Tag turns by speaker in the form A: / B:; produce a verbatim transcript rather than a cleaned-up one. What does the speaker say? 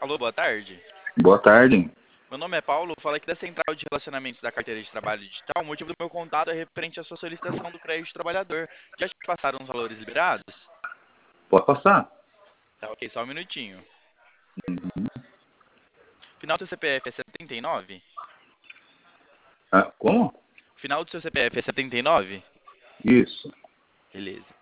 A: Alô, boa tarde.
B: Boa tarde.
A: Meu nome é Paulo, falo aqui da Central de Relacionamentos da Carteira de Trabalho Digital. O motivo do meu contato é referente à sua solicitação do crédito trabalhador. Já te passaram os valores liberados?
B: Pode passar?
A: Tá, ok, só um minutinho.
B: Uhum.
A: Final do seu C P F é setenta e nove?
B: Ah, como?
A: Final do seu C P F é setenta e nove?
B: Isso.
A: Beleza.